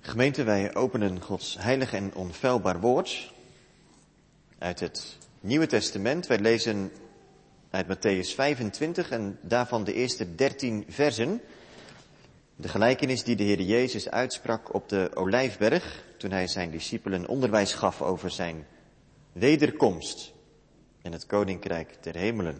Gemeente, wij openen Gods heilig en onfeilbaar woord uit het Nieuwe Testament. Wij lezen uit Mattheüs 25 en daarvan de eerste 13 versen. De gelijkenis die de Heer Jezus uitsprak op de Olijfberg toen hij zijn discipelen onderwijs gaf over zijn wederkomst en het Koninkrijk der Hemelen.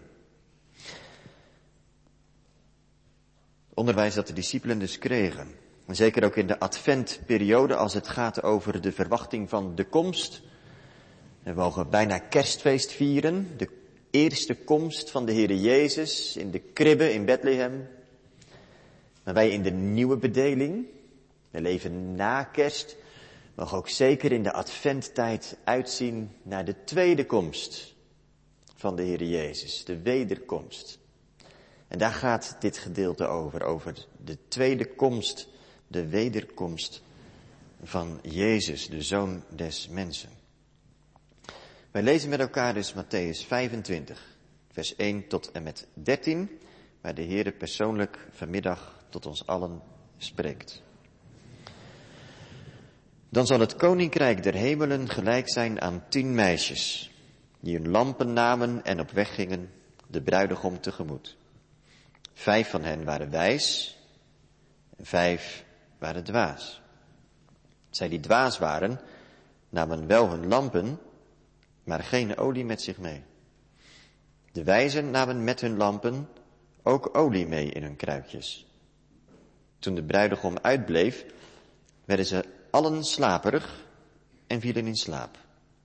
Onderwijs dat de discipelen dus kregen. En zeker ook in de adventperiode als het gaat over de verwachting van de komst. We mogen bijna kerstfeest vieren. De eerste komst van de Heere Jezus in de kribbe in Bethlehem. Maar wij in de nieuwe bedeling, we leven na kerst, mogen ook zeker in de adventtijd uitzien naar de tweede komst van de Heere Jezus. De wederkomst. En daar gaat dit gedeelte over de tweede komst, de wederkomst van Jezus, de Zoon des Mensen. Wij lezen met elkaar dus Mattheüs 25, vers 1 tot en met 13, waar de Heere persoonlijk vanmiddag tot ons allen spreekt. Dan zal het Koninkrijk der Hemelen gelijk zijn aan 10 meisjes, die hun lampen namen en op weg gingen de bruidegom tegemoet. 5 van hen waren wijs en 5 waren dwaas. Zij die dwaas waren, namen wel hun lampen, maar geen olie met zich mee. De wijzen namen met hun lampen ook olie mee in hun kruikjes. Toen de bruidegom uitbleef, werden ze allen slaperig en vielen in slaap.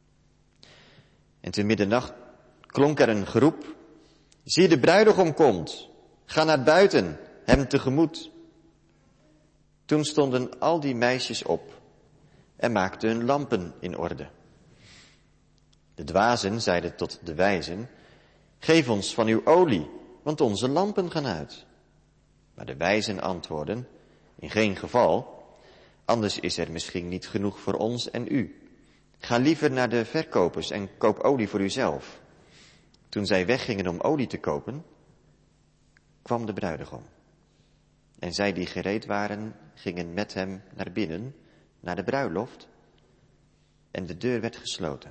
En te middernacht klonk er een geroep: zie, de bruidegom komt, ga naar buiten, hem tegemoet. Toen stonden al die meisjes op en maakten hun lampen in orde. De dwazen zeiden tot de wijzen: geef ons van uw olie, want onze lampen gaan uit. Maar de wijzen antwoordden: in geen geval, anders is er misschien niet genoeg voor ons en u. Ga liever naar de verkopers en koop olie voor uzelf. Toen zij weggingen om olie te kopen, kwam de bruidegom. En zij die gereed waren, gingen met hem naar binnen, naar de bruiloft, en de deur werd gesloten.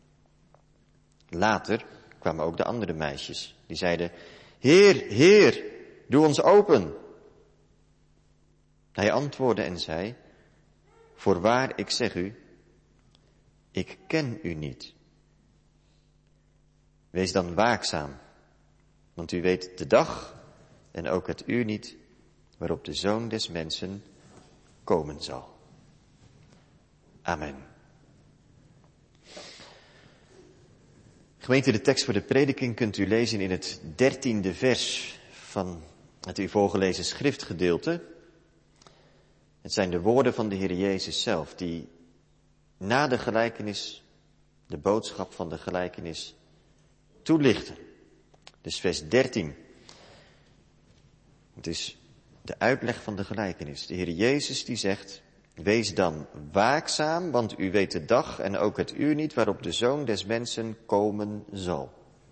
Later kwamen ook de andere meisjes, die zeiden: Heer, Heer, doe ons open. Hij antwoordde en zei: voorwaar, ik zeg u, ik ken u niet. Wees dan waakzaam, want u weet de dag en ook het uur niet waarop de Zoon des Mensen komen zal. Amen. Gemeente, de tekst voor de prediking kunt u lezen in het 13e vers van het u voorgelezen schriftgedeelte. Het zijn de woorden van de Heer Jezus zelf, die na de gelijkenis, de boodschap van de gelijkenis, toelichten. Dus vers 13. Het is de uitleg van de gelijkenis. De Heer Jezus die zegt: wees dan waakzaam, want u weet de dag en ook het uur niet waarop de Zoon des Mensen komen zal.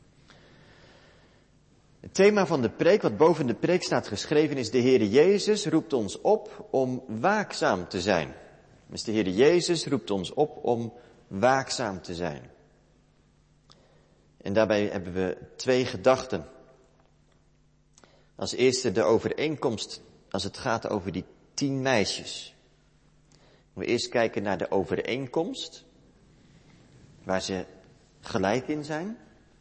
Het thema van de preek, wat boven de preek staat geschreven, is: de Heer Jezus roept ons op om waakzaam te zijn. Dus de Heer Jezus roept ons op om waakzaam te zijn. En daarbij hebben we 2 gedachten. Als eerste de overeenkomst als het gaat over die 10 meisjes. We eerst kijken naar de overeenkomst, waar ze gelijk in zijn.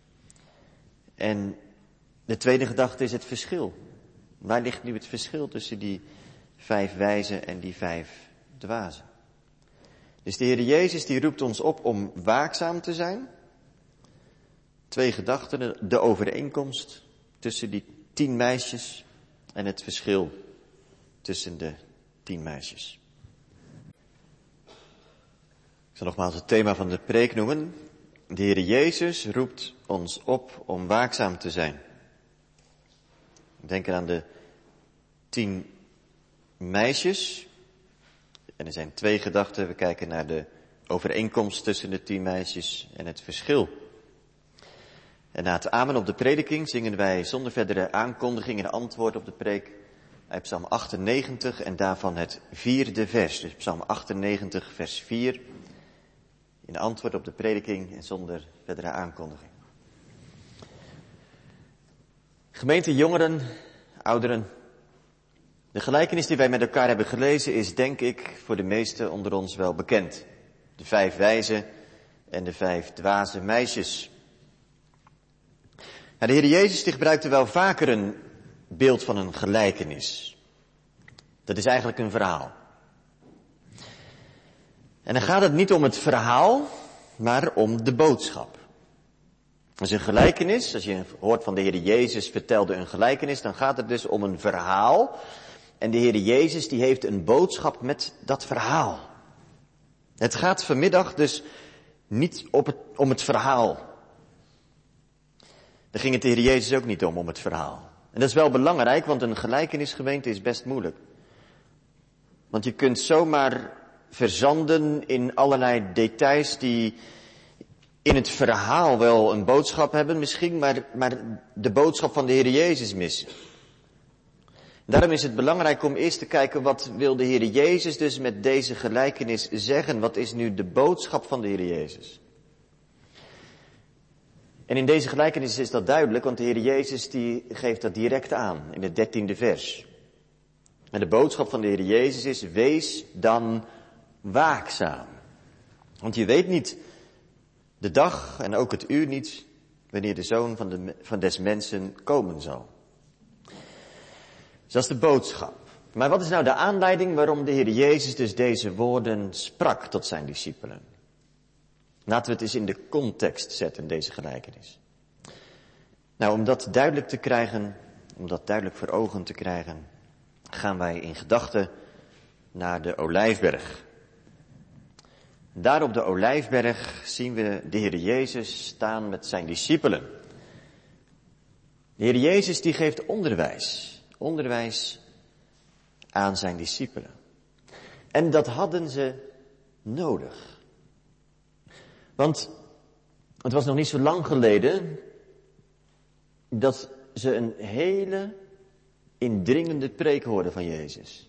En de tweede gedachte is het verschil. Waar ligt nu het verschil tussen die 5 wijzen en die 5 dwazen? Dus de Heer Jezus die roept ons op om waakzaam te zijn. 2 gedachten, de overeenkomst tussen die 10 meisjes en het verschil tussen de 10 meisjes. Ik zal nogmaals het thema van de preek noemen. De Heer Jezus roept ons op om waakzaam te zijn. Denk aan de 10 meisjes. En er zijn 2 gedachten. We kijken naar de overeenkomst tussen de 10 meisjes en het verschil. En na het amen op de prediking zingen wij zonder verdere aankondiging en antwoord op de preek uit Psalm 98 en daarvan het 4e vers. Dus Psalm 98 vers 4. In antwoord op de prediking en zonder verdere aankondiging. Gemeente jongeren, ouderen. De gelijkenis die wij met elkaar hebben gelezen is, denk ik, voor de meesten onder ons wel bekend. De 5 wijze en de 5 dwaze meisjes. De Heer Jezus die gebruikte wel vaker een beeld van een gelijkenis. Dat is eigenlijk een verhaal. En dan gaat het niet om het verhaal, maar om de boodschap. Als een gelijkenis, als je hoort van de Heer Jezus vertelde een gelijkenis, dan gaat het dus om een verhaal. En de Heer Jezus die heeft een boodschap met dat verhaal. Het gaat vanmiddag dus niet om het verhaal. Daar ging het de Heer Jezus ook niet om het verhaal. En dat is wel belangrijk, want een gelijkenisgemeente is best moeilijk. Want je kunt zomaar verzanden in allerlei details die in het verhaal wel een boodschap hebben misschien, maar de boodschap van de Heer Jezus missen. Daarom is het belangrijk om eerst te kijken, wat wil de Heer Jezus dus met deze gelijkenis zeggen? Wat is nu de boodschap van de Heer Jezus? En in deze gelijkenis is dat duidelijk, want de Heer Jezus die geeft dat direct aan in het 13e vers. En de boodschap van de Heer Jezus is, wees dan waakzaam. Want je weet niet de dag en ook het uur niet wanneer de Zoon van des mensen komen zal. Dus dat is de boodschap. Maar wat is nou de aanleiding waarom de Heer Jezus dus deze woorden sprak tot zijn discipelen? Laten we het eens in de context zetten, deze gelijkenis. Nou, om dat duidelijk te krijgen, om dat duidelijk voor ogen te krijgen, gaan wij in gedachten naar de Olijfberg. Daar op de Olijfberg zien we de Heer Jezus staan met zijn discipelen. De Heer Jezus die geeft onderwijs aan zijn discipelen. En dat hadden ze nodig. Want het was nog niet zo lang geleden dat ze een hele indringende preek hoorden van Jezus.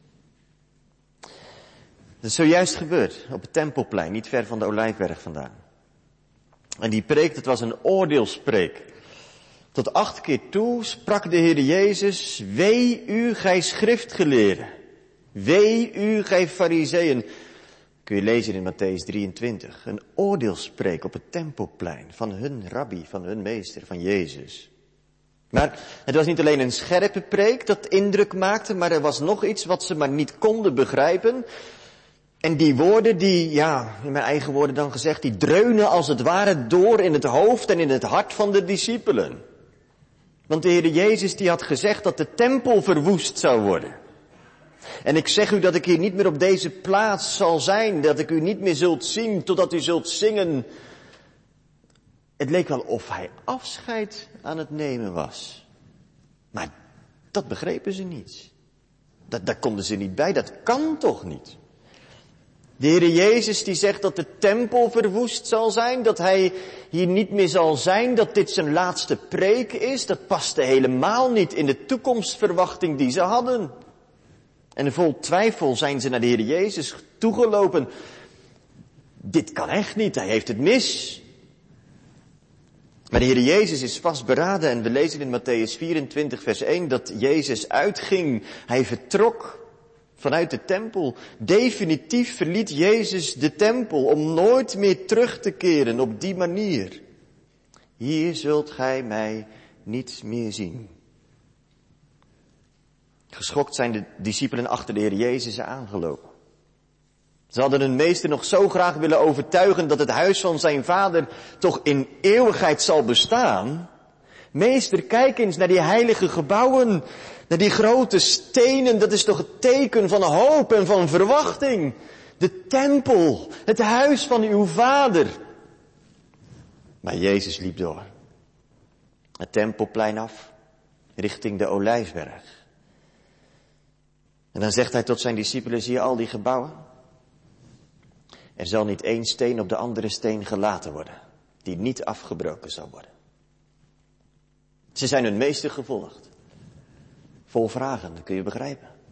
Dat is zojuist gebeurd op het Tempelplein, niet ver van de Olijfberg vandaan. En die preek, dat was een oordeelspreek. Tot 8 keer toe sprak de Heer Jezus, wee u, gij schriftgeleerden. Wee u, gij farizeeën. Kun je lezen in Mattheüs 23. Een oordeelspreek op het Tempelplein van hun rabbi, van hun meester, van Jezus. Maar het was niet alleen een scherpe preek dat indruk maakte, maar er was nog iets wat ze maar niet konden begrijpen. En die woorden die, in mijn eigen woorden dan gezegd, die dreunen als het ware door in het hoofd en in het hart van de discipelen. Want de Heer Jezus die had gezegd dat de tempel verwoest zou worden. En ik zeg u dat ik hier niet meer op deze plaats zal zijn, dat ik u niet meer zult zien totdat u zult zingen. Het leek wel of hij afscheid aan het nemen was. Maar dat begrepen ze niet. Daar konden ze niet bij, dat kan toch niet. De Heer Jezus die zegt dat de tempel verwoest zal zijn, dat hij hier niet meer zal zijn, dat dit zijn laatste preek is, dat paste helemaal niet in de toekomstverwachting die ze hadden. En vol twijfel zijn ze naar de Heer Jezus toegelopen. Dit kan echt niet, hij heeft het mis. Maar de Heer Jezus is vastberaden en we lezen in Mattheüs 24 vers 1 dat Jezus uitging. Hij vertrok vanuit de tempel. Definitief verliet Jezus de tempel om nooit meer terug te keren op die manier. Hier zult gij mij niet meer zien. Geschokt zijn de discipelen achter de Heer Jezus aangelopen. Ze hadden hun meester nog zo graag willen overtuigen dat het huis van zijn vader toch in eeuwigheid zal bestaan. Meester, kijk eens naar die heilige gebouwen, naar die grote stenen, dat is toch het teken van hoop en van verwachting. De tempel, het huis van uw vader. Maar Jezus liep door. Het Tempelplein af, richting de Olijfberg. En dan zegt hij tot zijn discipelen, zie je al die gebouwen? Er zal niet één steen op de andere steen gelaten worden, die niet afgebroken zal worden. Ze zijn hun meester gevolgd. Vol vragen, dat kun je begrijpen.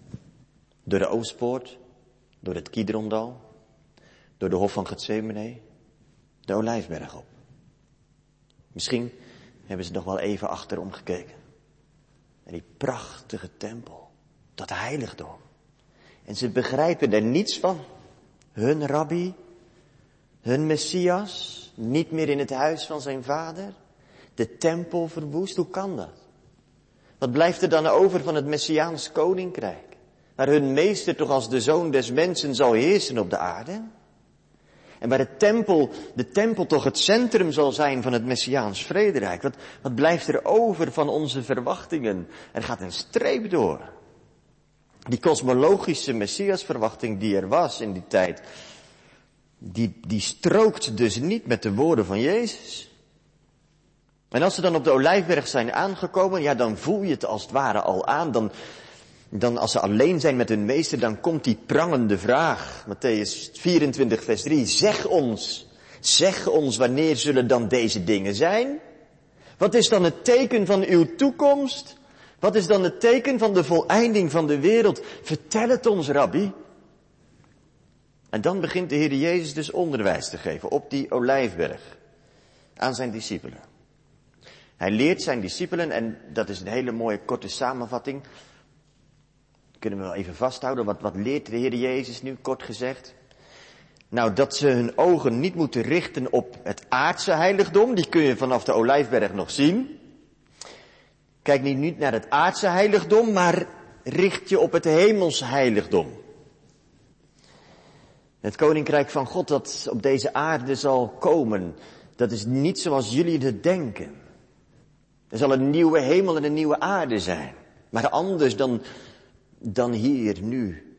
Door de Oostpoort, door het Kidrondal, door de Hof van Getsemane, de Olijfberg op. Misschien hebben ze nog wel even achterom gekeken. En die prachtige tempel, dat heiligdom. En ze begrijpen er niets van. Hun rabbi, hun Messias, niet meer in het huis van zijn vader. De tempel verwoest, hoe kan dat? Wat blijft er dan over van het Messiaans koninkrijk? Waar hun meester toch als de zoon des mensen zal heersen op de aarde? En waar de tempel toch het centrum zal zijn van het Messiaans vrederijk. Wat blijft er over van onze verwachtingen? Er gaat een streep door. Die kosmologische Messiasverwachting die er was in die tijd, die strookt dus niet met de woorden van Jezus. En als ze dan op de Olijfberg zijn aangekomen, ja, dan voel je het als het ware al aan. Dan als ze alleen zijn met hun meester, dan komt die prangende vraag. Mattheüs 24 vers 3. Zeg ons wanneer zullen dan deze dingen zijn? Wat is dan het teken van uw toekomst? Wat is dan het teken van de voleinding van de wereld? Vertel het ons, rabbi. En dan begint de Heer Jezus dus onderwijs te geven op die Olijfberg aan zijn discipelen. Hij leert zijn discipelen, en dat is een hele mooie korte samenvatting. Kunnen we wel even vasthouden, wat leert de Heer Jezus nu, kort gezegd? Nou, dat ze hun ogen niet moeten richten op het aardse heiligdom, die kun je vanaf de Olijfberg nog zien. Kijk niet naar het aardse heiligdom, maar richt je op het hemels heiligdom. Het koninkrijk van God dat op deze aarde zal komen, dat is niet zoals jullie het denken. Er zal een nieuwe hemel en een nieuwe aarde zijn, maar anders dan hier, nu.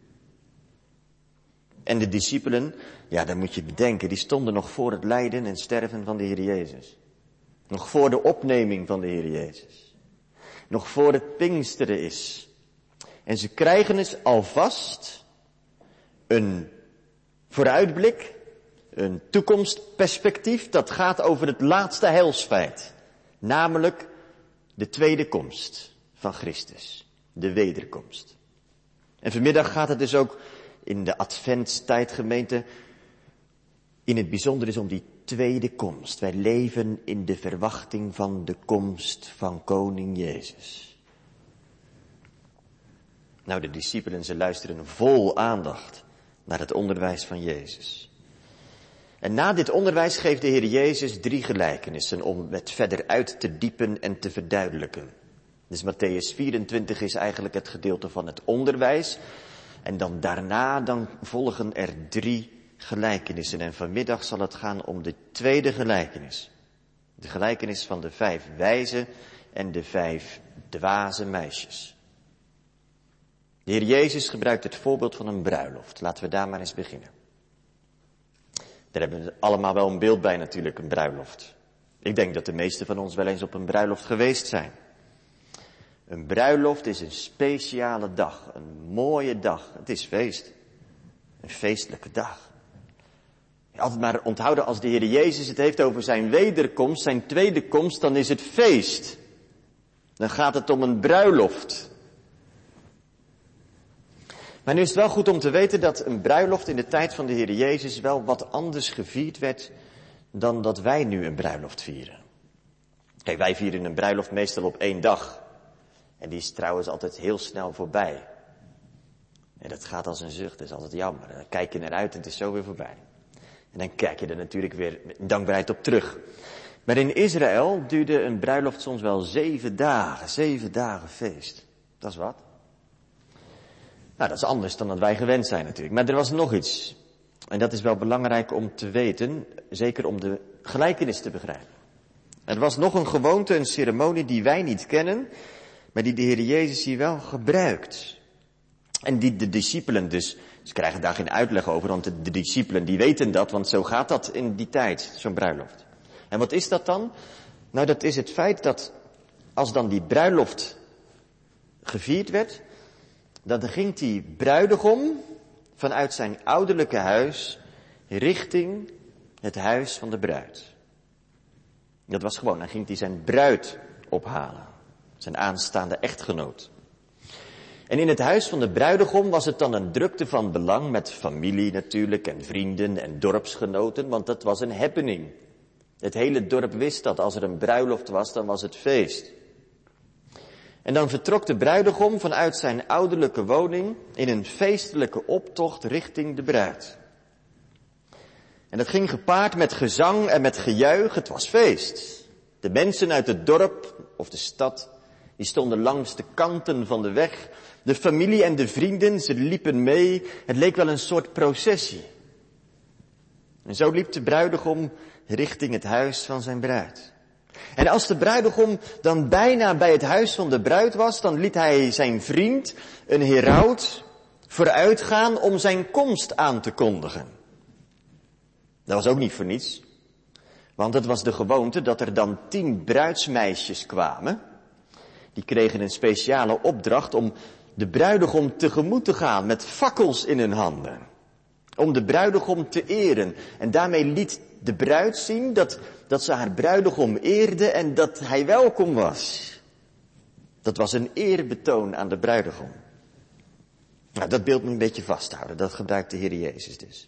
En de discipelen, ja, dan moet je bedenken, die stonden nog voor het lijden en sterven van de Heer Jezus. Nog voor de opneming van de Heer Jezus. Nog voor het Pinksteren is. En ze krijgen dus alvast een vooruitblik, een toekomstperspectief, dat gaat over het laatste heilsfeit. Namelijk de tweede komst van Christus. De wederkomst. En vanmiddag gaat het dus ook in de adventstijd, gemeente, in het bijzonder is om die tweede komst. Wij leven in de verwachting van de komst van koning Jezus. Nou, de discipelen, ze luisteren vol aandacht naar het onderwijs van Jezus. En na dit onderwijs geeft de Heer Jezus 3 gelijkenissen om het verder uit te diepen en te verduidelijken. Dus Mattheüs 24 is eigenlijk het gedeelte van het onderwijs. En dan daarna volgen er 3 gelijkenissen. En vanmiddag zal het gaan om de tweede gelijkenis. De gelijkenis van de 5 wijze en de 5 dwaze meisjes. De Heer Jezus gebruikt het voorbeeld van een bruiloft. Laten we daar maar eens beginnen. Daar hebben we allemaal wel een beeld bij natuurlijk, een bruiloft. Ik denk dat de meesten van ons wel eens op een bruiloft geweest zijn. Een bruiloft is een speciale dag, een mooie dag. Het is feest. Een feestelijke dag. Altijd maar onthouden, als de Heer Jezus het heeft over zijn wederkomst, zijn tweede komst, dan is het feest. Dan gaat het om een bruiloft. Maar nu is het wel goed om te weten dat een bruiloft in de tijd van de Heer Jezus wel wat anders gevierd werd dan dat wij nu een bruiloft vieren. Kijk, wij vieren een bruiloft meestal op 1 dag. En die is trouwens altijd heel snel voorbij. En dat gaat als een zucht, dat is altijd jammer. Dan kijk je naar uit en het is zo weer voorbij. En dan kijk je er natuurlijk weer met dankbaarheid op terug. Maar in Israël duurde een bruiloft soms wel 7 dagen. 7 dagen feest. Dat is wat. Nou, dat is anders dan dat wij gewend zijn natuurlijk. Maar er was nog iets. En dat is wel belangrijk om te weten. Zeker om de gelijkenis te begrijpen. Er was nog een gewoonte, een ceremonie die wij niet kennen. Maar die de Heer Jezus hier wel gebruikt. En die de discipelen dus, ze krijgen daar geen uitleg over, want de discipelen die weten dat, want zo gaat dat in die tijd, zo'n bruiloft. En wat is dat dan? Nou, dat is het feit dat als dan die bruiloft gevierd werd, dan ging die bruidegom vanuit zijn ouderlijke huis richting het huis van de bruid. Dat was gewoon, dan ging hij zijn bruid ophalen. Zijn aanstaande echtgenoot. En in het huis van de bruidegom was het dan een drukte van belang met familie natuurlijk en vrienden en dorpsgenoten, want dat was een happening. Het hele dorp wist dat als er een bruiloft was, dan was het feest. En dan vertrok de bruidegom vanuit zijn ouderlijke woning in een feestelijke optocht richting de bruid. En dat ging gepaard met gezang en met gejuich, het was feest. De mensen uit het dorp of de stad, die stonden langs de kanten van de weg. De familie en de vrienden, ze liepen mee. Het leek wel een soort processie. En zo liep de bruidegom richting het huis van zijn bruid. En als de bruidegom dan bijna bij het huis van de bruid was, dan liet hij zijn vriend, een heraut, vooruitgaan om zijn komst aan te kondigen. Dat was ook niet voor niets, want het was de gewoonte dat er dan 10 bruidsmeisjes kwamen. Die kregen een speciale opdracht om de bruidegom tegemoet te gaan met fakkels in hun handen. Om de bruidegom te eren. En daarmee liet de bruid zien dat ze haar bruidegom eerde en dat hij welkom was. Dat was een eerbetoon aan de bruidegom. Nou, dat beeld moet je een beetje vasthouden. Dat gebruikt de Heer Jezus dus.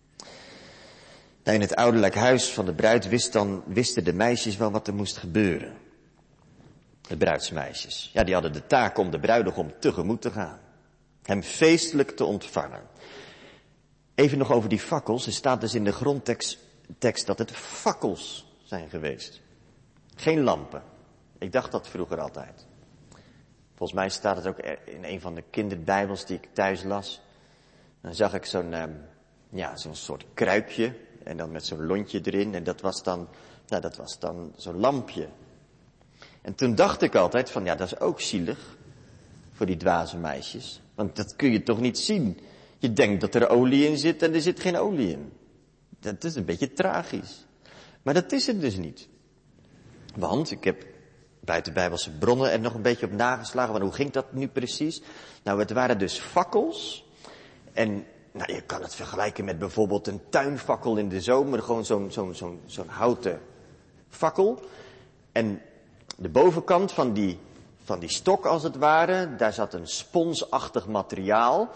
Nou, in het ouderlijk huis van de bruid wisten de meisjes wel wat er moest gebeuren. De bruidsmeisjes. Ja, die hadden de taak om de bruidegom tegemoet te gaan. Hem feestelijk te ontvangen. Even nog over die fakkels. Er staat dus in de grondtekst dat het fakkels zijn geweest. Geen lampen. Ik dacht dat vroeger altijd. Volgens mij staat het ook in een van de kinderbijbels die ik thuis las. Dan zag ik zo'n soort kruikje. En dan met zo'n lontje erin. En dat was dan zo'n lampje. En toen dacht ik altijd van, ja, dat is ook zielig voor die dwaze meisjes. Want dat kun je toch niet zien. Je denkt dat er olie in zit en er zit geen olie in. Dat is een beetje tragisch. Maar dat is het dus niet. Want ik heb buiten Bijbelse bronnen er nog een beetje op nageslagen. Maar hoe ging dat nu precies? Nou, het waren dus fakkels. En nou, je kan het vergelijken met bijvoorbeeld een tuinfakkel in de zomer. Gewoon zo'n houten fakkel. En de bovenkant van die stok als het ware, daar zat een sponsachtig materiaal.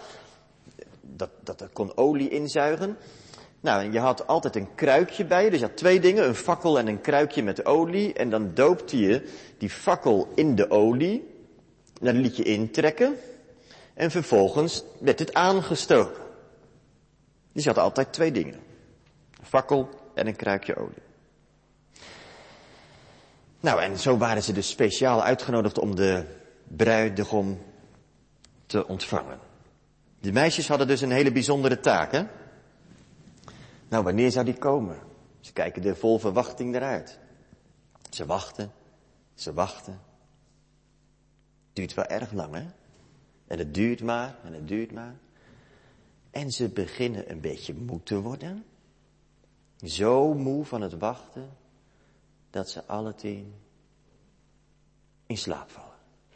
Dat kon olie inzuigen. Nou, en je had altijd een kruikje bij je. Dus je had 2 dingen, een fakkel en een kruikje met olie. En dan doopte je die fakkel in de olie. En dan liet je intrekken. En vervolgens werd het aangestoken. Dus je had altijd 2 dingen. Een fakkel en een kruikje olie. Nou, en zo waren ze dus speciaal uitgenodigd om de bruidegom te ontvangen. De meisjes hadden dus een hele bijzondere taak, hè? Nou, wanneer zou die komen? Ze kijken er vol verwachting naar uit. Ze wachten. Het duurt wel erg lang, hè? En het duurt maar. En ze beginnen een beetje moe te worden. Zo moe van het wachten, dat ze alle 10 in slaap vallen.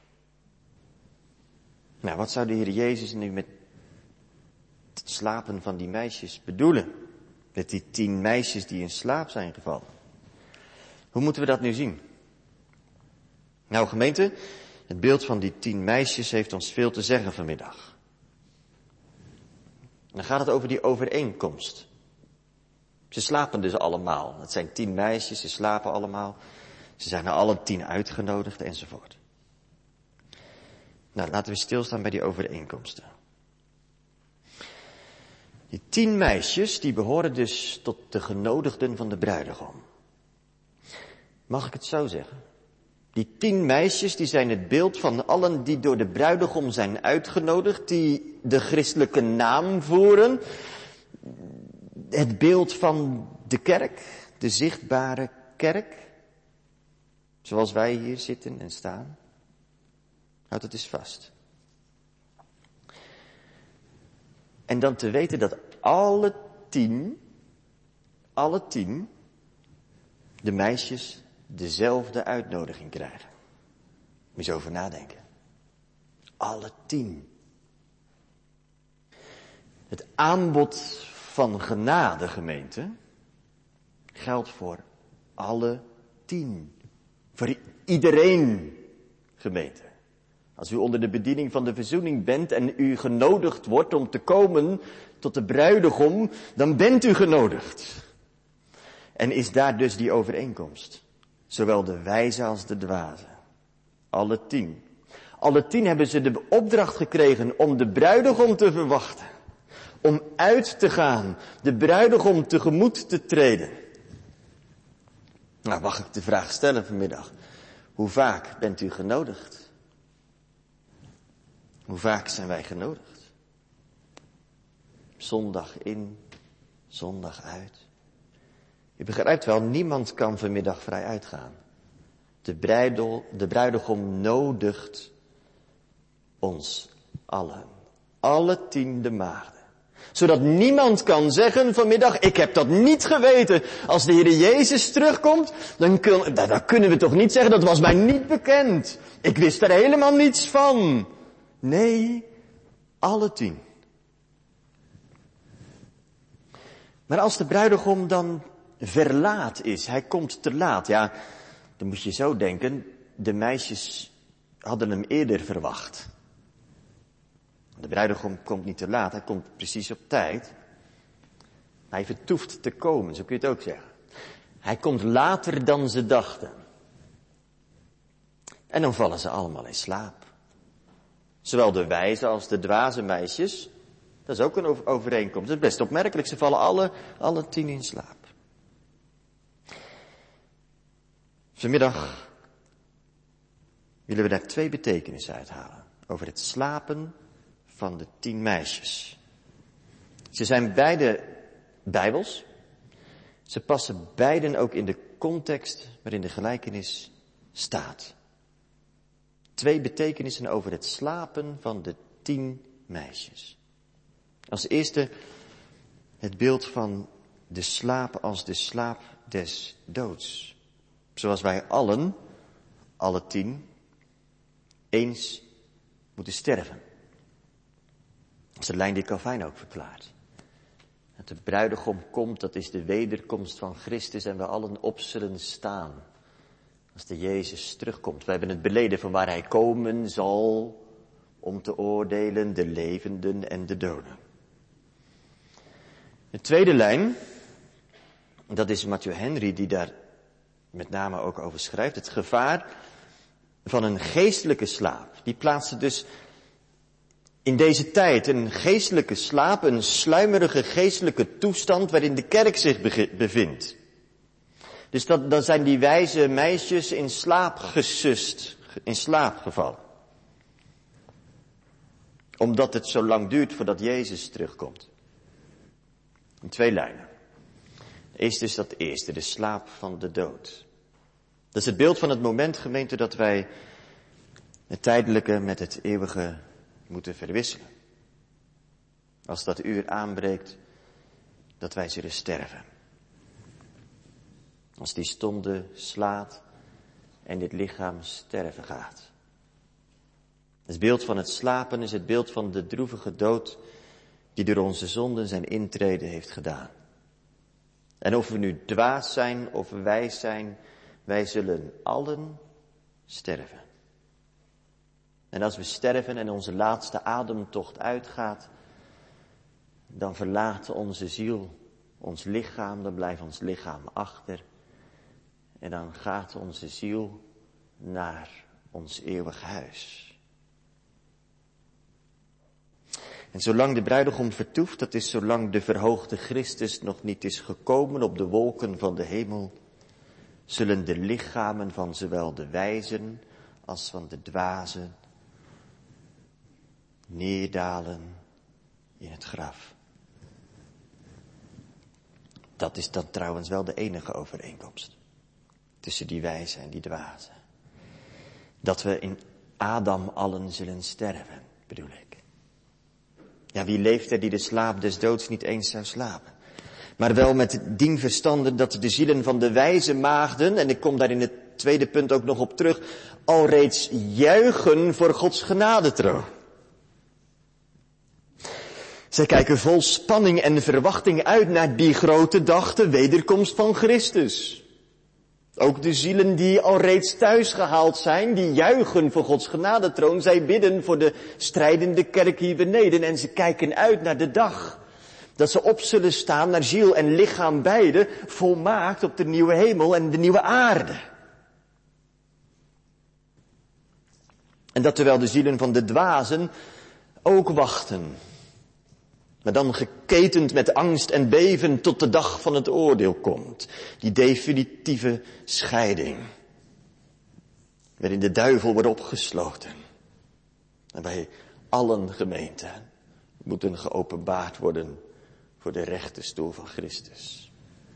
Nou, wat zou de Heer Jezus nu met het slapen van die meisjes bedoelen? Met die 10 meisjes die in slaap zijn gevallen. Hoe moeten we dat nu zien? Nou, gemeente, het beeld van die 10 meisjes heeft ons veel te zeggen vanmiddag. Dan gaat het over die overeenkomst. Ze slapen dus allemaal. Het zijn 10 meisjes, ze slapen allemaal. Ze zijn naar alle 10 uitgenodigd enzovoort. Nou, laten we stilstaan bij die overeenkomsten. Die 10 meisjes, die behoren dus tot de genodigden van de bruidegom. Mag ik het zo zeggen? Die 10 meisjes, die zijn het beeld van allen die door de bruidegom zijn uitgenodigd, die de christelijke naam voeren. Het beeld van de kerk, de zichtbare kerk, zoals wij hier zitten en staan. Houd het eens vast. En dan te weten dat alle 10, de meisjes dezelfde uitnodiging krijgen. Moet je eens over nadenken. Alle 10. Het aanbod van genade, gemeente, geldt voor alle 10. Voor iedereen, gemeente. Als u onder de bediening van de verzoening bent en u genodigd wordt om te komen tot de bruidegom, dan bent u genodigd. En is daar dus die overeenkomst. Zowel de wijze als de dwaze. Alle 10. Alle 10 hebben ze de opdracht gekregen om de bruidegom te verwachten. Om uit te gaan, de bruidegom tegemoet te treden. Nou, mag ik de vraag stellen vanmiddag. Hoe vaak bent u genodigd? Hoe vaak zijn wij genodigd? Zondag in, zondag uit. U begrijpt wel, niemand kan vanmiddag vrij uitgaan. De bruidegom nodigt ons allen. Alle 10 maagden. Zodat niemand kan zeggen vanmiddag, ik heb dat niet geweten. Als de Heer Jezus terugkomt, dan kunnen we toch niet zeggen, dat was mij niet bekend. Ik wist er helemaal niets van. Nee, alle 10. Maar als de bruidegom dan verlaat is, hij komt te laat. Ja, dan moet je zo denken, de meisjes hadden hem eerder verwacht. De bruidegom komt niet te laat, hij komt precies op tijd. Hij vertoeft te komen, zo kun je het ook zeggen. Hij komt later dan ze dachten. En dan vallen ze allemaal in slaap. Zowel de wijze als de dwaze meisjes. Dat is ook een overeenkomst. Dat is best opmerkelijk, ze vallen alle 10 in slaap. Vanmiddag willen we daar 2 betekenissen uithalen. Over het slapen van de 10 meisjes. Ze zijn beide bijbels. Ze passen beiden ook in de context waarin de gelijkenis staat. 2 betekenissen over het slapen van de 10 meisjes. Als eerste het beeld van de slaap als de slaap des doods. Zoals wij allen, alle 10, eens moeten sterven. Dat is de lijn die Calvijn ook verklaart. Dat de bruidegom komt, dat is de wederkomst van Christus en we allen op zullen staan. Als de Jezus terugkomt. We hebben het beleden van waar hij komen zal om te oordelen de levenden en de doden. De tweede lijn, dat is Matthew Henry die daar met name ook over schrijft. Het gevaar van een geestelijke slaap. Die plaatste dus in deze tijd een geestelijke slaap, een sluimerige geestelijke toestand waarin de kerk zich bevindt. Dus dan zijn die wijze meisjes in slaap gesust, in slaap gevallen. Omdat het zo lang duurt voordat Jezus terugkomt. In 2 lijnen. Eerst is dat eerste, de slaap van de dood. Dat is het beeld van het moment, gemeente, dat wij het tijdelijke met het eeuwige moeten verwisselen. Als dat uur aanbreekt, dat wij zullen sterven. Als die stonde slaat en dit lichaam sterven gaat. Het beeld van het slapen is het beeld van de droevige dood die door onze zonden zijn intrede heeft gedaan. En of we nu dwaas zijn of wijs zijn, wij zullen allen sterven. En als we sterven en onze laatste ademtocht uitgaat, dan verlaat onze ziel ons lichaam, dan blijft ons lichaam achter. En dan gaat onze ziel naar ons eeuwig huis. En zolang de bruidegom vertoeft, dat is zolang de verhoogde Christus nog niet is gekomen op de wolken van de hemel, zullen de lichamen van zowel de wijzen als van de dwazen neerdalen in het graf. Dat is dan trouwens wel de enige overeenkomst tussen die wijzen en die dwazen. Dat we in Adam allen zullen sterven, bedoel ik. Ja, wie leeft er die de slaap des doods niet eens zou slapen? Maar wel met dien verstande dat de zielen van de wijze maagden, en ik kom daar in het tweede punt ook nog op terug, alreeds juichen voor Gods genadetroon. Zij kijken vol spanning en verwachting uit naar die grote dag, de wederkomst van Christus. Ook de zielen die al reeds thuis gehaald zijn, die juichen voor Gods genadetroon. Zij bidden voor de strijdende kerk hier beneden en ze kijken uit naar de dag dat ze op zullen staan naar ziel en lichaam beide, volmaakt op de nieuwe hemel en de nieuwe aarde. En dat terwijl de zielen van de dwazen ook wachten, maar dan geketend met angst en beven tot de dag van het oordeel komt. Die definitieve scheiding, waarin de duivel wordt opgesloten. En wij allen gemeenten moeten geopenbaard worden voor de rechterstoel van Christus.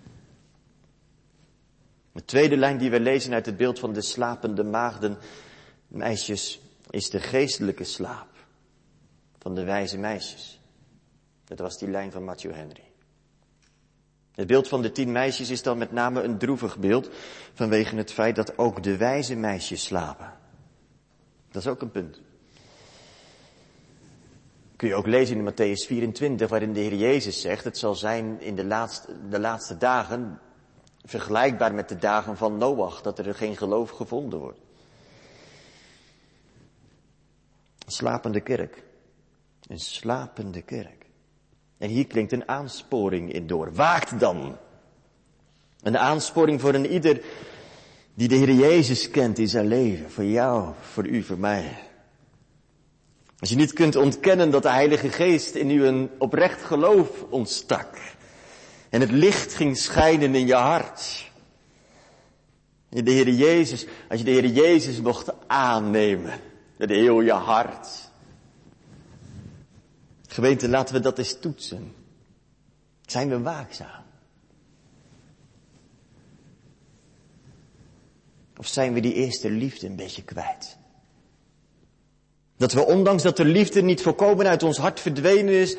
De tweede lijn die we lezen uit het beeld van de slapende maagden, meisjes, is de geestelijke slaap van de wijze meisjes. Dat was die lijn van Matthew Henry. Het beeld van de 10 meisjes is dan met name een droevig beeld, vanwege het feit dat ook de wijze meisjes slapen. Dat is ook een punt. Kun je ook lezen in Mattheüs 24, waarin de Heer Jezus zegt, het zal zijn in de laatste dagen, vergelijkbaar met de dagen van Noach, dat er geen geloof gevonden wordt. Een slapende kerk. Een slapende kerk. En hier klinkt een aansporing in door. Waakt dan. Een aansporing voor een ieder die de Heer Jezus kent in zijn leven. Voor jou, voor u, voor mij. Als je niet kunt ontkennen dat de Heilige Geest in u een oprecht geloof ontstak. En het licht ging schijnen in je hart. Als je de Heer Jezus mocht aannemen. Met heel je hart. Gemeente, laten we dat eens toetsen. Zijn we waakzaam? Of zijn we die eerste liefde een beetje kwijt? Dat we ondanks dat de liefde niet volkomen uit ons hart verdwenen is,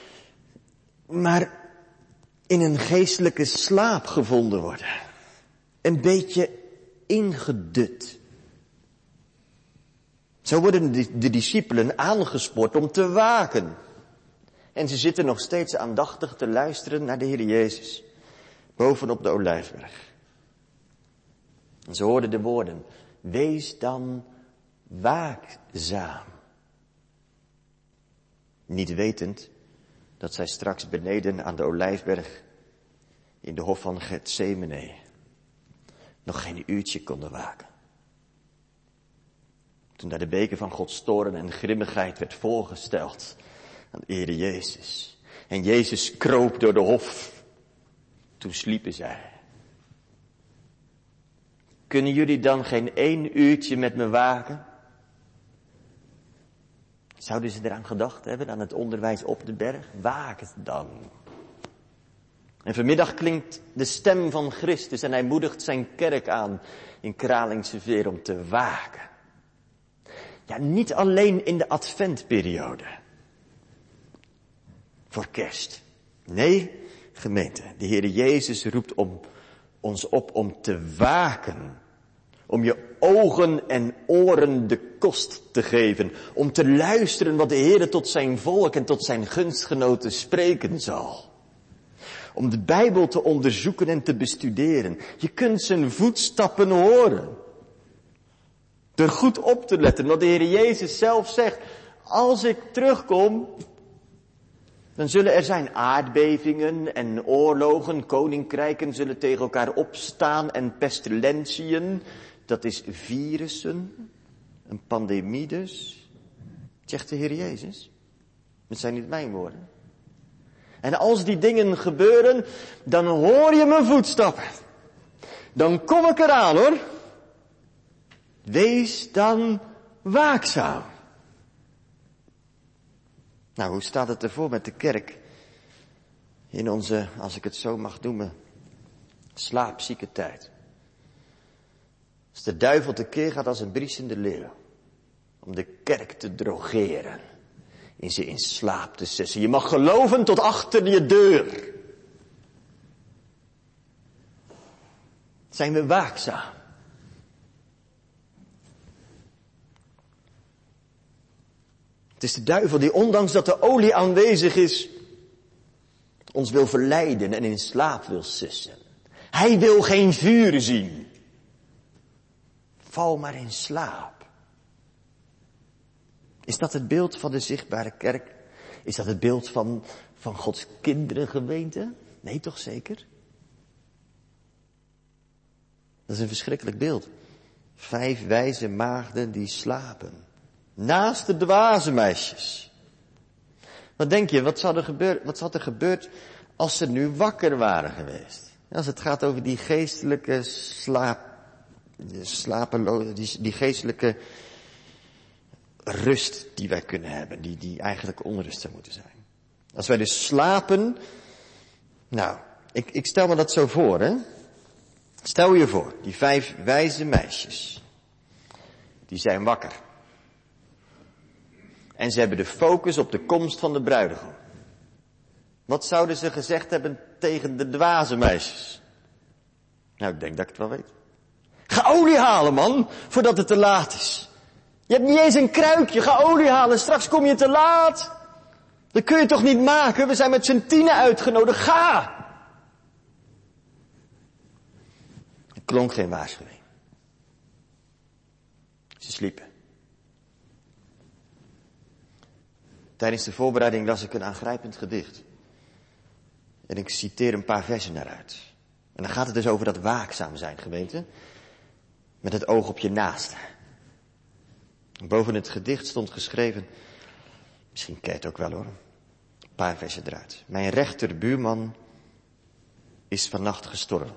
maar in een geestelijke slaap gevonden worden. Een beetje ingedut. Zo worden de discipelen aangespoord om te waken. En ze zitten nog steeds aandachtig te luisteren naar de Heer Jezus. Bovenop de Olijfberg. En ze hoorden de woorden. Wees dan waakzaam. Niet wetend dat zij straks beneden aan de Olijfberg in de hof van Getsemane nog geen uurtje konden waken. Toen daar de beker van Gods toorn en grimmigheid werd voorgesteld aan de Heer Jezus. En Jezus kroop door de hof. Toen sliepen zij. Kunnen jullie dan geen 1 uurtje met me waken? Zouden ze eraan gedacht hebben, aan het onderwijs op de berg? Waak het dan. En vanmiddag klinkt de stem van Christus en hij moedigt zijn kerk aan in Kralingse Veer om te waken. Ja, niet alleen in de adventperiode. Voor kerst. Nee, gemeente, de Heer Jezus roept ons op om te waken. Om je ogen en oren de kost te geven. Om te luisteren wat de Heer tot zijn volk en tot zijn gunstgenoten spreken zal. Om de Bijbel te onderzoeken en te bestuderen. Je kunt zijn voetstappen horen. Door goed op te letten wat de Heer Jezus zelf zegt. Als ik terugkom, dan zullen er zijn aardbevingen en oorlogen. Koninkrijken zullen tegen elkaar opstaan en pestilentiën. Dat is virussen, een pandemie dus. Zegt de Heer Jezus. Dat zijn niet mijn woorden. En als die dingen gebeuren, dan hoor je mijn voetstappen. Dan kom ik eraan hoor. Wees dan waakzaam. Nou, hoe staat het ervoor met de kerk? In onze, als ik het zo mag noemen, slaapzieke tijd. Als de duivel tekeer gaat als een briesende leeuw. Om de kerk te drogeren. In ze in slaap te zetten. Je mag geloven tot achter je deur. Zijn we waakzaam? Het is de duivel die ondanks dat de olie aanwezig is, ons wil verleiden en in slaap wil sussen. Hij wil geen vuur zien. val maar in slaap. Is dat het beeld van de zichtbare kerk? Is dat het beeld van Gods kinderen, gemeente? Nee, toch zeker? Dat is een verschrikkelijk beeld. 5 wijze maagden die slapen. Naast de dwaze meisjes. Wat denk je, wat had er gebeurd als ze nu wakker waren geweest? Als het gaat over die geestelijke die geestelijke rust die wij kunnen hebben. Die eigenlijk onrust zou moeten zijn. Als wij dus slapen. Nou, ik stel me dat zo voor, hè. Stel je voor, die 5 wijze meisjes. Die zijn wakker. En ze hebben de focus op de komst van de bruidegom. Wat zouden ze gezegd hebben tegen de dwaze meisjes? Nou, ik denk dat ik het wel weet. Ga olie halen, man, voordat het te laat is. Je hebt niet eens een kruikje, ga olie halen, straks kom je te laat. Dat kun je toch niet maken, we zijn met z'n 10 uitgenodigd, ga! Er klonk geen waarschuwing. Ze sliepen. Tijdens de voorbereiding las ik een aangrijpend gedicht. En ik citeer een paar versen daaruit. En dan gaat het dus over dat waakzaam zijn, gemeente. Met het oog op je naaste. Boven het gedicht stond geschreven, misschien ken je het ook wel hoor, een paar versen eruit. Mijn rechterbuurman is vannacht gestorven.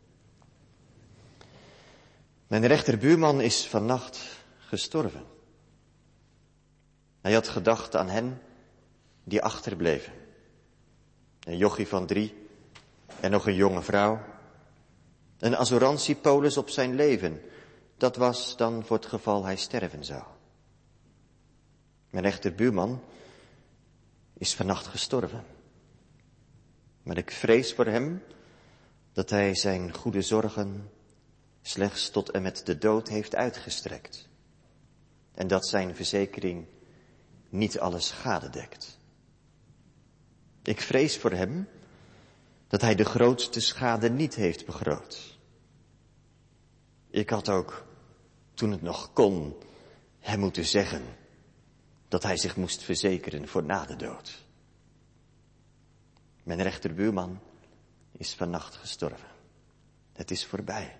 Mijn rechterbuurman is vannacht gestorven. Hij had gedacht aan hen die achterbleven. Een jochie van 3 en nog een jonge vrouw. Een assurantiepolis op zijn leven. Dat was dan voor het geval hij sterven zou. Mijn rechterbuurman is vannacht gestorven. Maar ik vrees voor hem dat hij zijn goede zorgen slechts tot en met de dood heeft uitgestrekt. En dat zijn verzekering niet alle schade dekt. Ik vrees voor hem dat hij de grootste schade niet heeft begroot. Ik had ook, toen het nog kon, hem moeten zeggen dat hij zich moest verzekeren voor na de dood. Mijn rechterbuurman is vannacht gestorven. Het is voorbij.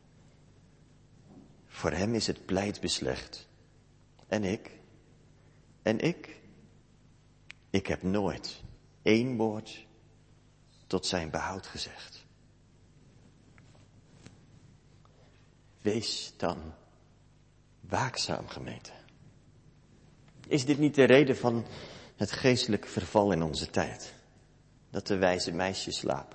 Voor hem is het pleit beslecht. En ik heb nooit 1 woord tot zijn behoud gezegd. Wees dan waakzaam, gemeente. Is dit niet de reden van het geestelijke verval in onze tijd? Dat de wijze meisjes slapen.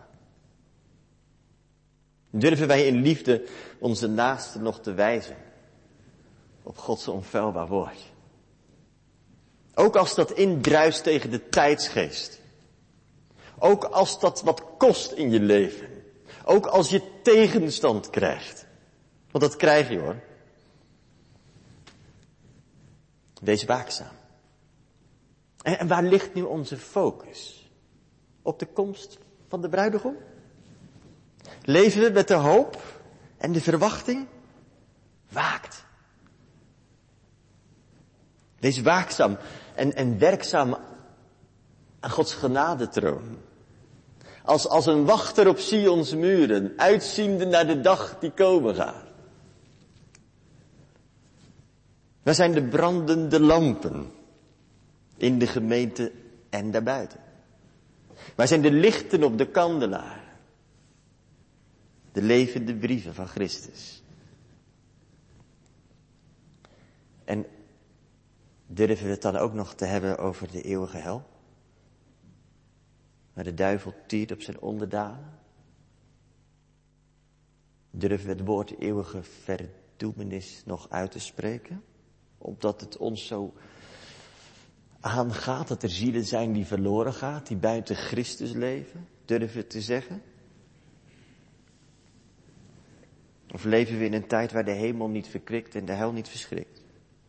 Durven wij in liefde onze naasten nog te wijzen op Gods onfeilbaar woord? Ook als dat indruist tegen de tijdsgeest. Ook als dat wat kost in je leven. Ook als je tegenstand krijgt. Want dat krijg je hoor. Wees waakzaam. En waar ligt nu onze focus? Op de komst van de bruidegom? Leven we met de hoop en de verwachting? Waakt. Wees waakzaam en werkzaam aan Gods genadetroon. Als een wachter op Sions muren, uitziende naar de dag die komen gaat. Wij zijn de brandende lampen in de gemeente en daarbuiten. Wij zijn de lichten op de kandelaar. De levende brieven van Christus. En durven we het dan ook nog te hebben over de eeuwige hel? Waar de duivel tiert op zijn onderdanen? Durven we het woord eeuwige verdoemenis nog uit te spreken? Omdat het ons zo aangaat dat er zielen zijn die verloren gaan, die buiten Christus leven? Durven we het te zeggen? Of leven we in een tijd waar de hemel niet verkwikt en de hel niet verschrikt?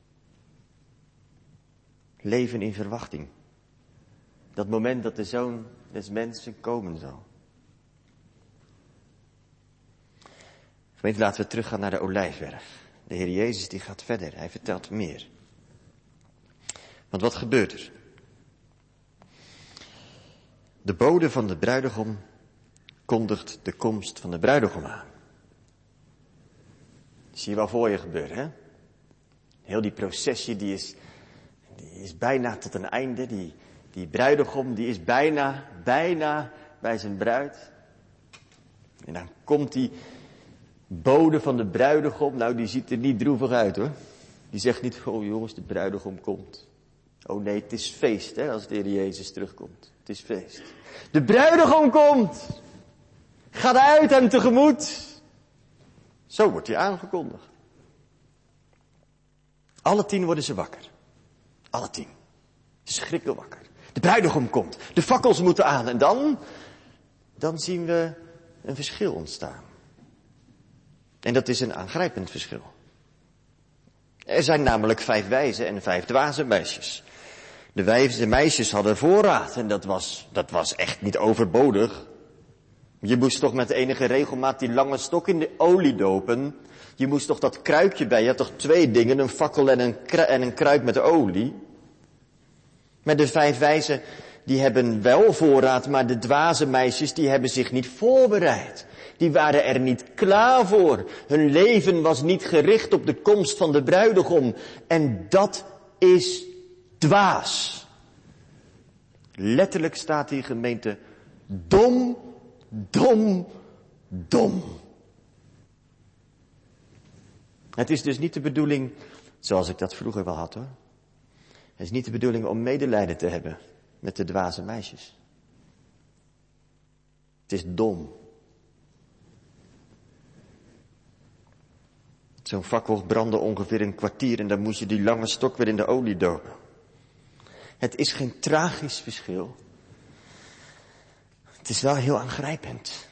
Leven in verwachting. Dat moment dat de Zoon des Mensen komen zal. Gemeente, laten we teruggaan naar de Olijfberg. De Heer Jezus die gaat verder, hij vertelt meer. Want wat gebeurt er? De bode van de bruidegom kondigt de komst van de bruidegom aan. Zie je wel voor je gebeuren, hè? Heel die processie die is bijna tot een einde. Die bruidegom die is bijna bij zijn bruid. En dan komt die bode van de bruidegom. Nou, die ziet er niet droevig uit, hoor. Die zegt niet, oh jongens, de bruidegom komt. Oh nee, het is feest, hè, als de Heer Jezus terugkomt. Het is feest. De bruidegom komt! Gaat uit hem tegemoet! Zo wordt hij aangekondigd. Alle 10 worden ze wakker. Alle 10. Ze schrikken wakker. De bruidegom komt. De fakkels moeten aan. En dan zien we een verschil ontstaan. En dat is een aangrijpend verschil. Er zijn namelijk 5 wijze en 5 dwaze meisjes. De wijze meisjes hadden voorraad en dat was echt niet overbodig. Je moest toch met enige regelmaat die lange stok in de olie dopen. Je moest toch dat kruikje bij. Je had toch 2 dingen, een fakkel en een kruik met olie. Maar de 5 wijzen, die hebben wel voorraad, maar de dwaze meisjes, die hebben zich niet voorbereid. Die waren er niet klaar voor. Hun leven was niet gericht op de komst van de bruidegom. En dat is dwaas. Letterlijk staat hier, gemeente, dom, dom, dom. Het is dus niet de bedoeling, zoals ik dat vroeger wel had, hoor. Het is niet de bedoeling om medelijden te hebben met de dwaze meisjes. Het is dom. Zo'n fakkel brandde ongeveer een kwartier en dan moest je die lange stok weer in de olie dopen. Het is geen tragisch verschil. Het is wel heel aangrijpend.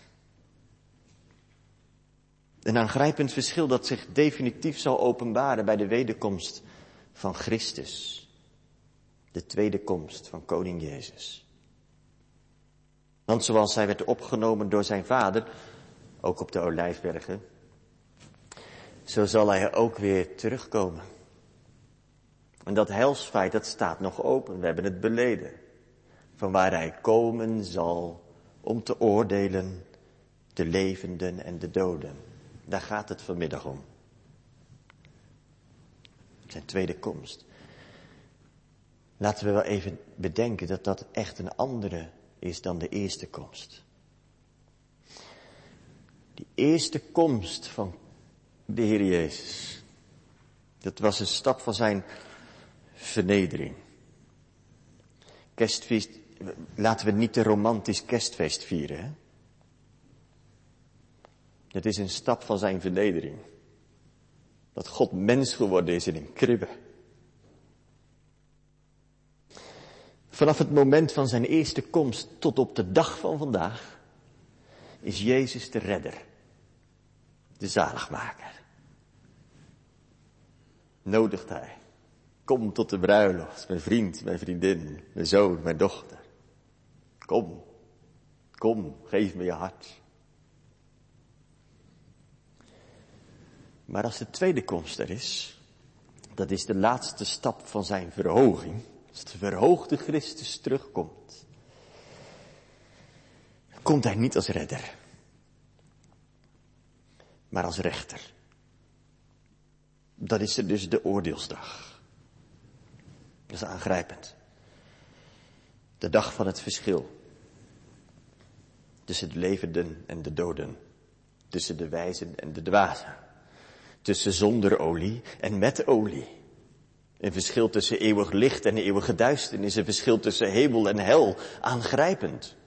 Een aangrijpend verschil dat zich definitief zal openbaren bij de wederkomst van Christus. De tweede komst van koning Jezus. Want zoals hij werd opgenomen door zijn vader, ook op de Olijfbergen, zo zal hij ook weer terugkomen. En dat heilsfeit, dat staat nog open. We hebben het beleden. Van waar hij komen zal om te oordelen de levenden en de doden. Daar gaat het vanmiddag om. Zijn tweede komst. Laten we wel even bedenken dat dat echt een andere is dan de eerste komst. Die eerste komst van de Heer Jezus. Dat was een stap van zijn vernedering. Kerstfeest, laten we niet te romantisch kerstfeest vieren. Hè? Het is een stap van zijn vernedering. Dat God mens geworden is in een kribbe. Vanaf het moment van zijn eerste komst tot op de dag van vandaag is Jezus de redder. De zaligmaker. Nodigt hij. Kom tot de bruiloft, mijn vriend, mijn vriendin, mijn zoon, mijn dochter. Kom, geef me je hart. Maar als de tweede komst er is, dat is de laatste stap van zijn verhoging. Als de verhoogde Christus terugkomt, komt hij niet als redder, maar als rechter. Dat is er dus de oordeelsdag. Dat is aangrijpend. De dag van het verschil. Tussen de levenden en de doden. Tussen de wijzen en de dwazen. Tussen zonder olie en met olie. Een verschil tussen eeuwig licht en eeuwige duisternis. Een verschil tussen hemel en hel. Aangrijpend.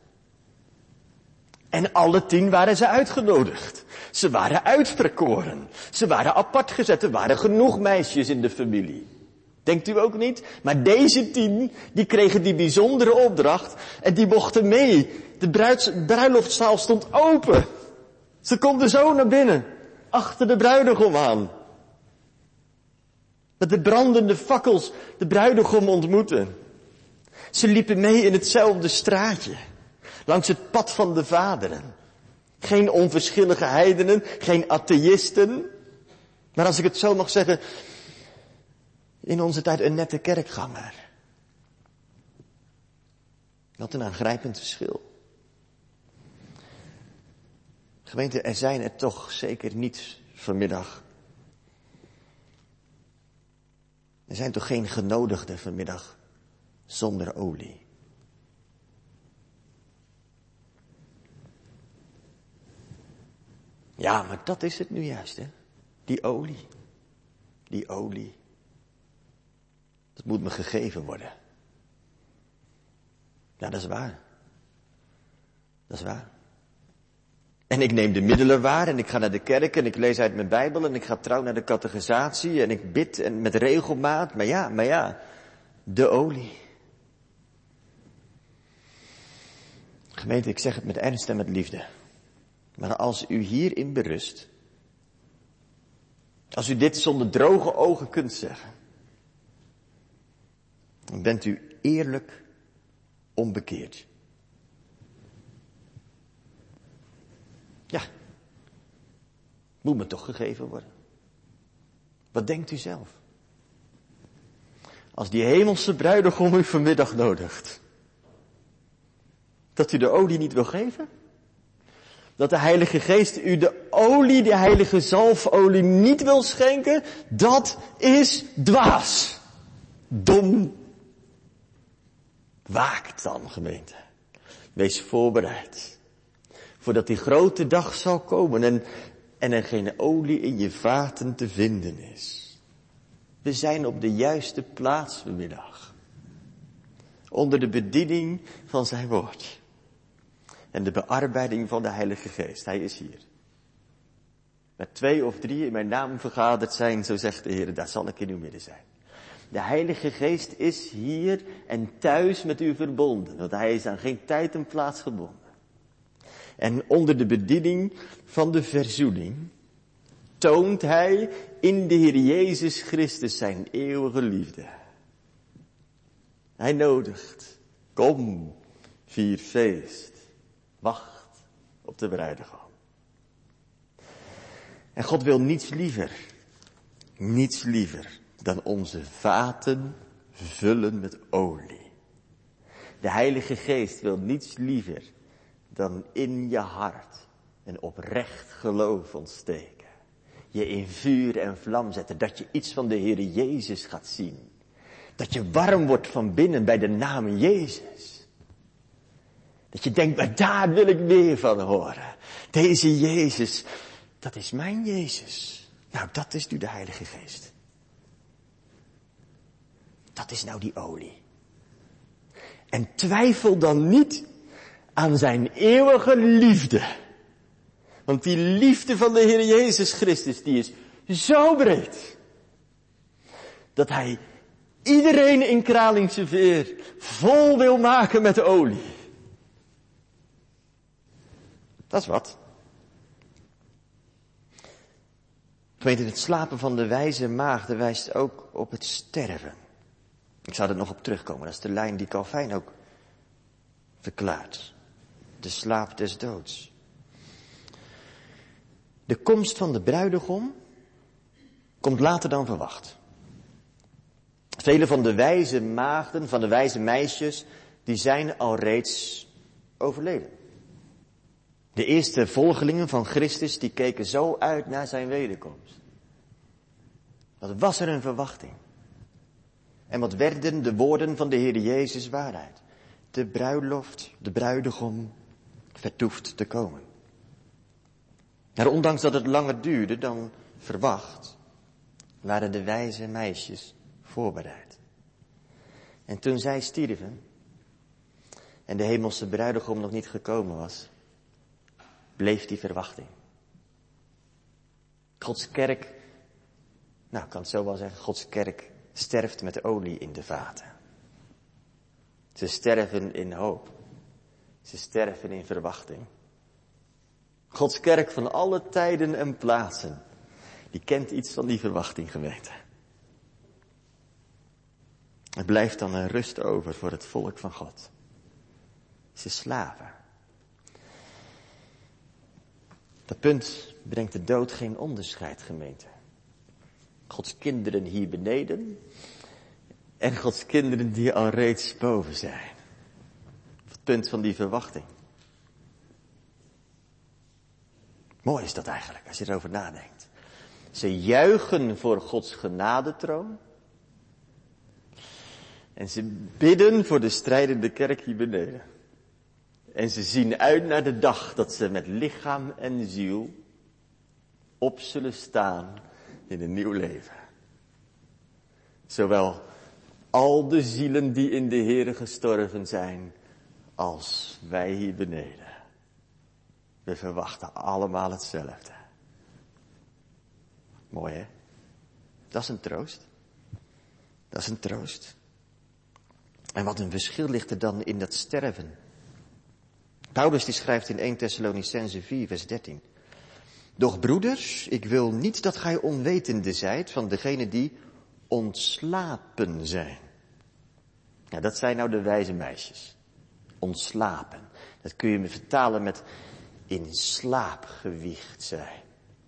En alle 10 waren ze uitgenodigd. Ze waren uitverkoren. Ze waren apart gezet. Er waren genoeg meisjes in de familie. Denkt u ook niet? Maar deze 10, die kregen die bijzondere opdracht. En die mochten mee. De bruiloftzaal stond open. Ze konden zo naar binnen. Achter de bruidegom aan. Met de brandende fakkels de bruidegom ontmoeten. Ze liepen mee in hetzelfde straatje. Langs het pad van de vaderen. Geen onverschillige heidenen, geen atheïsten. Maar als ik het zo mag zeggen, in onze tijd een nette kerkganger. Wat een aangrijpend verschil. Gemeente, er zijn er toch zeker niet vanmiddag. Er zijn toch geen genodigden vanmiddag zonder olie. Ja, maar dat is het nu juist, hè. Die olie. Die olie. Dat moet me gegeven worden. Ja, dat is waar. Dat is waar. En ik neem de middelen waar en ik ga naar de kerk en ik lees uit mijn Bijbel en ik ga trouw naar de catechisatie en ik bid en met regelmaat. Maar ja, de olie. Gemeente, ik zeg het met ernst en met liefde. Maar als u hierin berust, als u dit zonder droge ogen kunt zeggen, dan bent u eerlijk onbekeerd. Ja, moet me toch gegeven worden. Wat denkt u zelf? Als die hemelse bruidegom u vanmiddag nodigt, dat u de olie niet wil geven? Dat de Heilige Geest u de olie, de heilige zalfolie niet wil schenken? Dat is dwaas. Dom. Waakt dan, gemeente. Wees voorbereid. Voordat die grote dag zal komen en er geen olie in je vaten te vinden is. We zijn op de juiste plaats vanmiddag. Onder de bediening van zijn woord. En de bearbeiding van de Heilige Geest. Hij is hier. Met 2 of 3 in mijn naam vergaderd zijn, zo zegt de Heer, daar zal ik in uw midden zijn. De Heilige Geest is hier en thuis met u verbonden. Want hij is aan geen tijd en plaats gebonden. En onder de bediening van de verzoening toont hij in de Heer Jezus Christus zijn eeuwige liefde. Hij nodigt. Kom, vier feest. Wacht op de bruidegom. En God wil niets liever dan onze vaten vullen met olie. De Heilige Geest wil niets liever dan in je hart een oprecht geloof ontsteken. Je in vuur en vlam zetten, dat je iets van de Heer Jezus gaat zien. Dat je warm wordt van binnen bij de naam Jezus. Dat je denkt, maar daar wil ik meer van horen. Deze Jezus, dat is mijn Jezus. Nou, dat is nu de Heilige Geest. Dat is nou die olie. En twijfel dan niet aan zijn eeuwige liefde. Want die liefde van de Heer Jezus Christus, die is zo breed. Dat hij iedereen in Kralingse Veer vol wil maken met olie. Dat is wat. Gemeente, het slapen van de wijze maagden wijst ook op het sterven. Ik zou er nog op terugkomen. Dat is de lijn die Calvijn ook verklaart. De slaap des doods. De komst van de bruidegom komt later dan verwacht. Vele van de wijze maagden, van de wijze meisjes, die zijn al reeds overleden. De eerste volgelingen van Christus, die keken zo uit naar zijn wederkomst. Wat was er een verwachting? En wat werden de woorden van de Heer Jezus waarheid? De bruiloft, de bruidegom, vertoeft te komen. Maar ondanks dat het langer duurde dan verwacht, waren de wijze meisjes voorbereid. En toen zij stierven en de hemelse bruidegom nog niet gekomen was, bleef die verwachting. Gods kerk, nou ik kan het zo wel zeggen, Gods kerk sterft met olie in de vaten. Ze sterven in hoop. Ze sterven in verwachting. Gods kerk van alle tijden en plaatsen, die kent iets van die verwachting, gemeente. Er blijft dan een rust over voor het volk van God. Ze slaven. Dat punt brengt de dood geen onderscheid, gemeente. Gods kinderen hier beneden en Gods kinderen die al reeds boven zijn. Op het punt van die verwachting. Mooi is dat eigenlijk, als je erover nadenkt. Ze juichen voor Gods genadetroon. En ze bidden voor de strijdende kerk hier beneden. En ze zien uit naar de dag dat ze met lichaam en ziel op zullen staan in een nieuw leven. Zowel al de zielen die in de Here gestorven zijn, als wij hier beneden. We verwachten allemaal hetzelfde. Mooi hè? Dat is een troost. Dat is een troost. En wat een verschil ligt er dan in dat sterven. Paulus die schrijft in 1 Thessalonicenzen 4 vers 13. Doch broeders, ik wil niet dat gij onwetende zijt van degenen die ontslapen zijn. Ja, dat zijn nou de wijze meisjes. Ontslapen. Dat kun je vertalen met in slaap gewiegd zijn.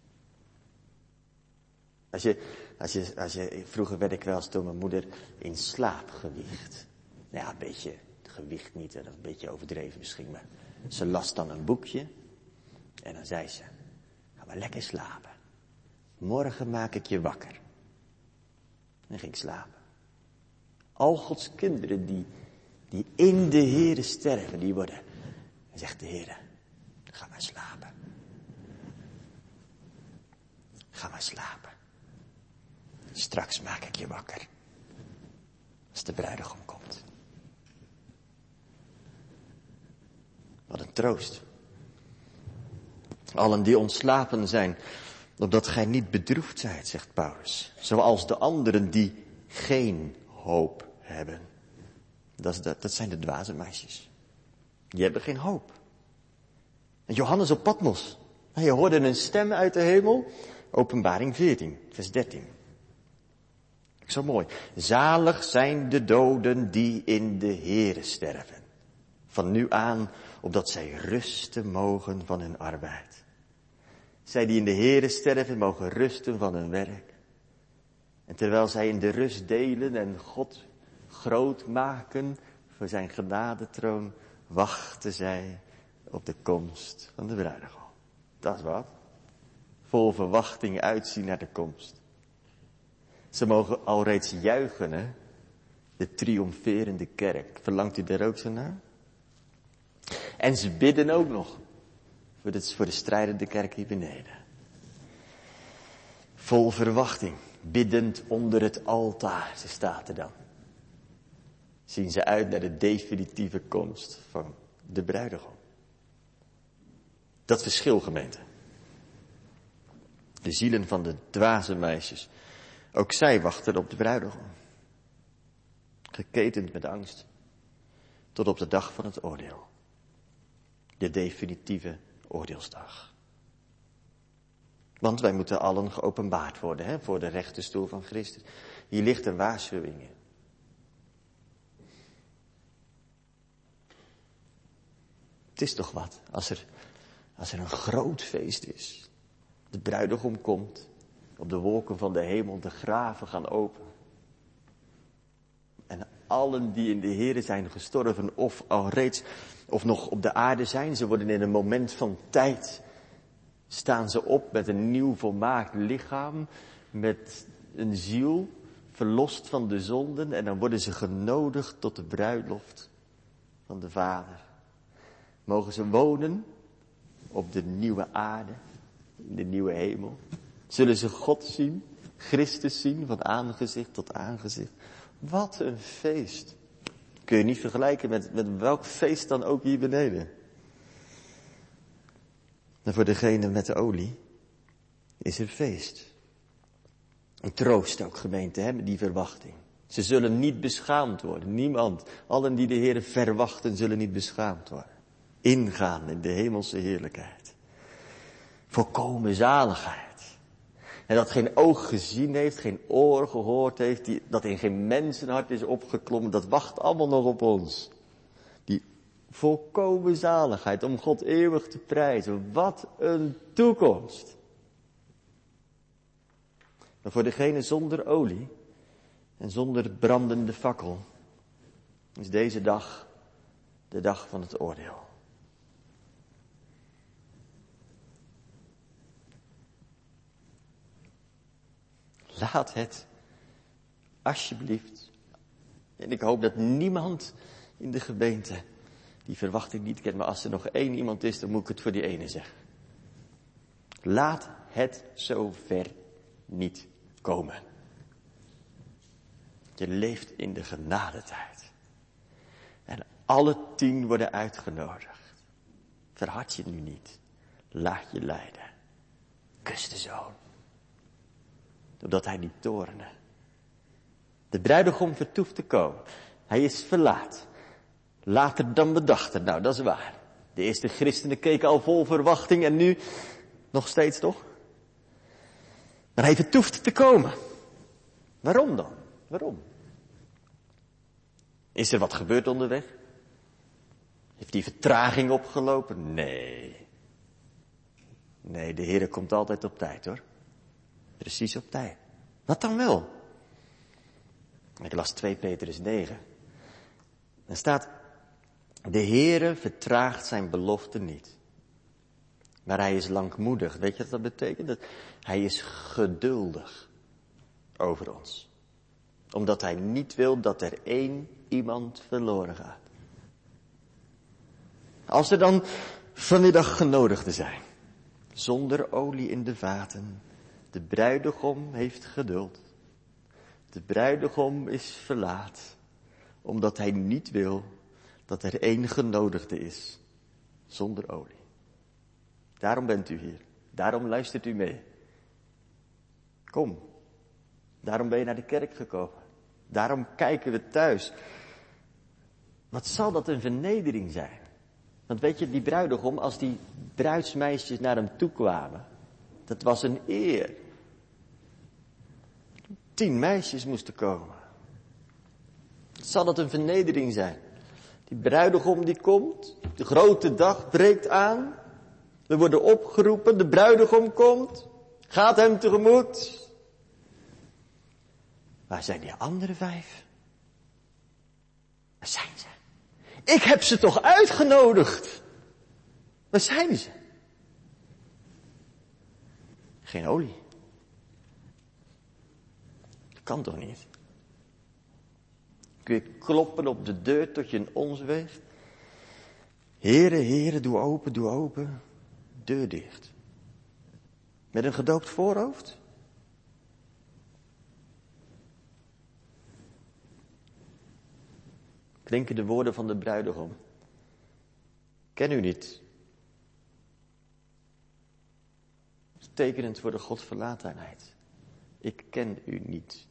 Vroeger werd ik wel eens door mijn moeder in slaap gewiegd. Nou ja, een beetje gewicht niet, dat is een beetje overdreven misschien, maar ze las dan een boekje en dan zei ze, ga maar lekker slapen. Morgen maak ik je wakker. En ging ik slapen. Al Gods kinderen die in de Here sterven, die worden, dan zegt de Here, ga maar slapen. Ga maar slapen. Straks maak ik je wakker. Als de bruidegom komt. Wat een troost. Allen die ontslapen zijn, opdat gij niet bedroefd zijt, zegt Paulus. Zoals de anderen die geen hoop hebben. Dat zijn de dwaze meisjes. Die hebben geen hoop. En Johannes op Patmos. Je hoorde een stem uit de hemel. Openbaring 14, vers 13. Zo mooi. Zalig zijn de doden die in de Here sterven. Van nu aan, opdat zij rusten mogen van hun arbeid. Zij die in de Here sterven, mogen rusten van hun werk. En terwijl zij in de rust delen en God groot maken voor zijn genadetroon, wachten zij op de komst van de bruidegom. Dat is wat. Vol verwachting uitzien naar de komst. Ze mogen alreeds juichen, hè? De triomferende kerk. Verlangt u daar ook zo naar? En ze bidden ook nog. Voor de strijdende kerk hier beneden. Vol verwachting. Biddend onder het altaar, ze staat er dan. Zien ze uit naar de definitieve komst van de bruidegom. Dat verschil, gemeente. De zielen van de dwaze meisjes. Ook zij wachten op de bruidegom. Geketend met angst. Tot op de dag van het oordeel. De definitieve oordeelsdag. Want wij moeten allen geopenbaard worden, hè, voor de rechterstoel van Christus. Hier ligt een waarschuwing in. Het is toch wat, als er een groot feest is. De bruidegom komt, op de wolken van de hemel, de graven gaan open. En allen die in de Here zijn gestorven, of al reeds, of nog op de aarde zijn, ze worden in een moment van tijd, staan ze op met een nieuw volmaakt lichaam, met een ziel, verlost van de zonden, en dan worden ze genodigd tot de bruiloft van de Vader. Mogen ze wonen op de nieuwe aarde, in de nieuwe hemel. Zullen ze God zien, Christus zien, van aangezicht tot aangezicht. Wat een feest. Kun je niet vergelijken met welk feest dan ook hier beneden. En voor degene met de olie is er feest. Een troost ook, gemeente, hè, met die verwachting. Ze zullen niet beschaamd worden, niemand. Allen die de Heere verwachten zullen niet beschaamd worden. Ingaan in de hemelse heerlijkheid. Volkomen zaligheid. En dat geen oog gezien heeft, geen oor gehoord heeft, dat in geen mensenhart is opgeklommen, dat wacht allemaal nog op ons. Die volkomen zaligheid om God eeuwig te prijzen. Wat een toekomst. Maar voor degene zonder olie en zonder brandende fakkel is deze dag de dag van het oordeel. Laat het alsjeblieft. En ik hoop dat niemand in de gemeente die verwachting niet kent. Maar als er nog één iemand is, dan moet ik het voor die ene zeggen. Laat het zover niet komen. Je leeft in de genadetijd. En alle 10 worden uitgenodigd. Verhard je nu niet. Laat je leiden. Kus de zoon. Opdat hij niet toornen. De bruidegom vertoeft te komen. Hij is verlaat. Later dan we dachten. Nou, dat is waar. De eerste christenen keken al vol verwachting en nu nog steeds toch? Maar hij vertoeft te komen. Waarom dan? Waarom? Is er wat gebeurd onderweg? Heeft die vertraging opgelopen? Nee. Nee, de Heer komt altijd op tijd hoor. Precies op tijd. Wat dan wel? Ik las 2 Petrus 9. Er staat, de Heere vertraagt zijn belofte niet. Maar hij is langmoedig. Weet je wat dat betekent? Hij is geduldig over ons. Omdat hij niet wil dat er 1 iemand verloren gaat. Als er dan vanmiddag genodigden zijn, zonder olie in de vaten, de bruidegom heeft geduld. De bruidegom is verlaat, omdat hij niet wil dat er 1 genodigde is, zonder olie. Daarom bent u hier. Daarom luistert u mee. Kom. Daarom ben je naar de kerk gekomen. Daarom kijken we thuis. Wat zal dat een vernedering zijn? Want weet je, die bruidegom, als die bruidsmeisjes naar hem toe kwamen, dat was een eer. 10 meisjes moesten komen. Zal dat een vernedering zijn? Die bruidegom die komt, de grote dag breekt aan. We worden opgeroepen, de bruidegom komt, gaat hem tegemoet. Waar zijn die andere 5? Waar zijn ze? Ik heb ze toch uitgenodigd? Waar zijn ze? Geen olie. Dat kan toch niet? Kun je kloppen op de deur tot je een ons weegt? Heere, Heere, doe open, doe open. Deur dicht. Met een gedoopt voorhoofd? Klinken de woorden van de bruidegom. Ken u niet. Tekenend voor de godverlatenheid. Ik ken u niet.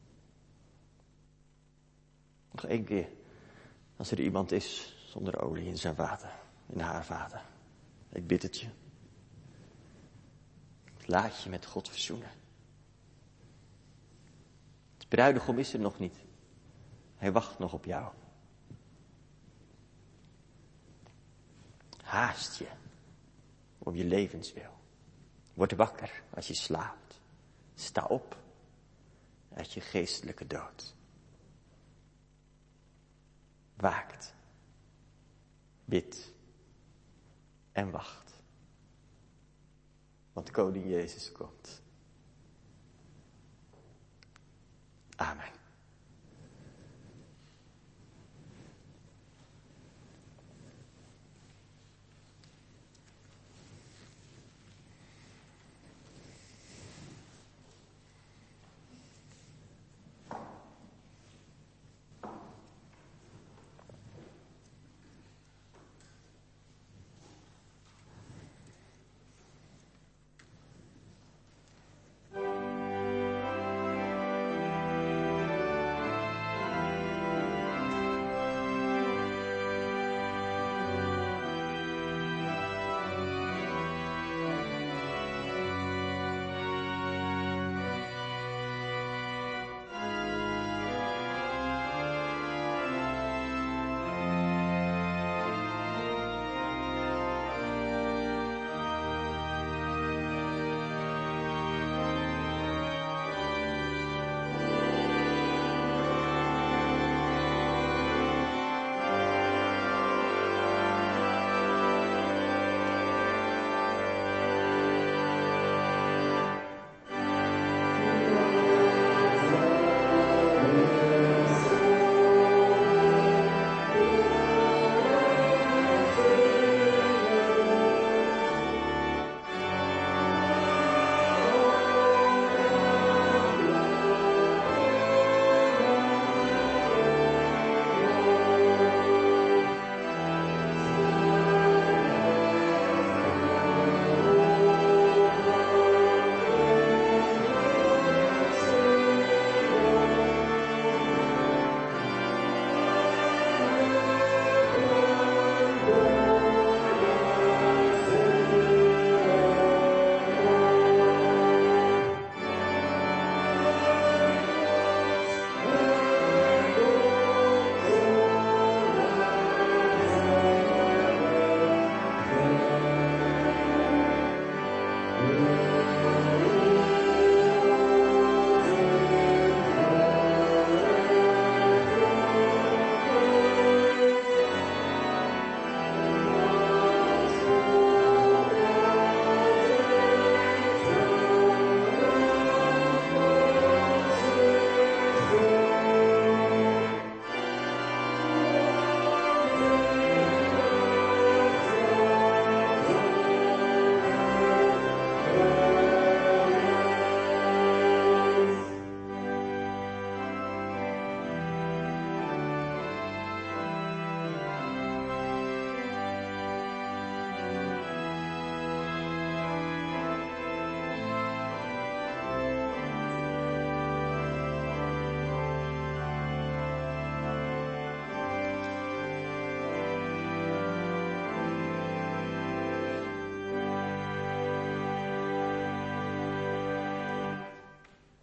Nog 1 keer. Als er iemand is zonder olie in zijn vaten, in haar vaten. Ik bid het je. Laat je met God verzoenen. De bruidegom is er nog niet. Hij wacht nog op jou. Haast je om je levenswil. Word wakker als je slaapt. Sta op uit je geestelijke dood. Waakt. Bid. En wacht. Want koning Jezus komt. Amen.